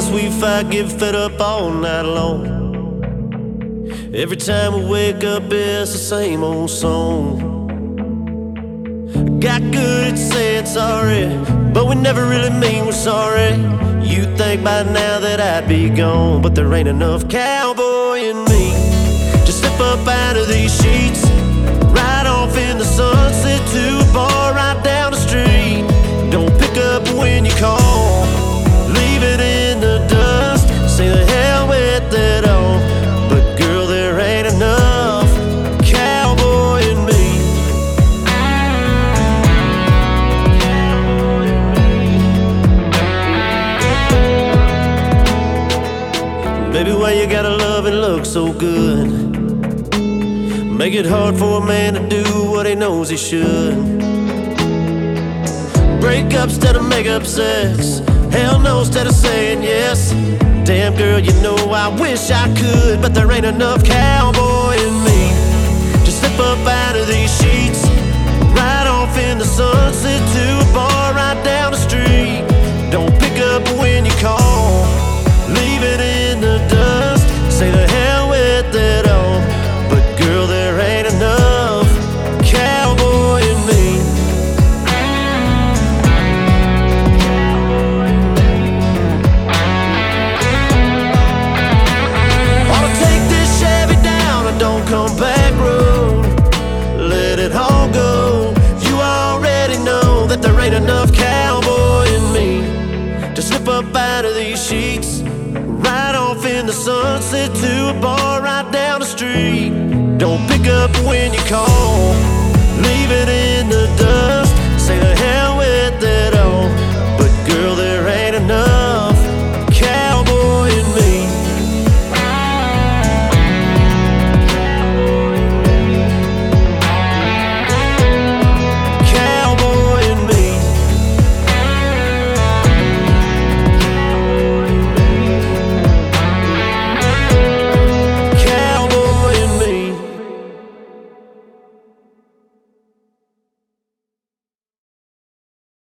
us, we fight, get fed up all night long. Every time we wake up, it's the same old song. Got good at saying sorry, but we never really mean we're sorry. You'd think by now that I'd be gone, but there ain't enough cowboy in me to slip up out of these sheets, ride off in the sunset to a bar right down the street. Don't pick up when you call, leave it in the dust, say the hell with it all. But girl, there ain't enough cowboy in me. Baby, why you gotta love and look so good? Make it hard for a man to do what he knows he should. Break up instead of make up sex, hell no instead of saying yes. Damn girl, you know I wish I could, but there ain't enough cowboy in me to slip up out of these sheets, ride off in the sunset to a bar right down the street. Don't pick up when you call, leave it in the dust, say the hell with it all. But girl, there ain't enough cowboy in me. Ought to take this Chevy down and don't come back road, let it all go. You already know that there ain't enough cowboy in me to slip up out of these sheets, ride off in the sunset to a bar right down the street. Don't pick up when you call, leave it in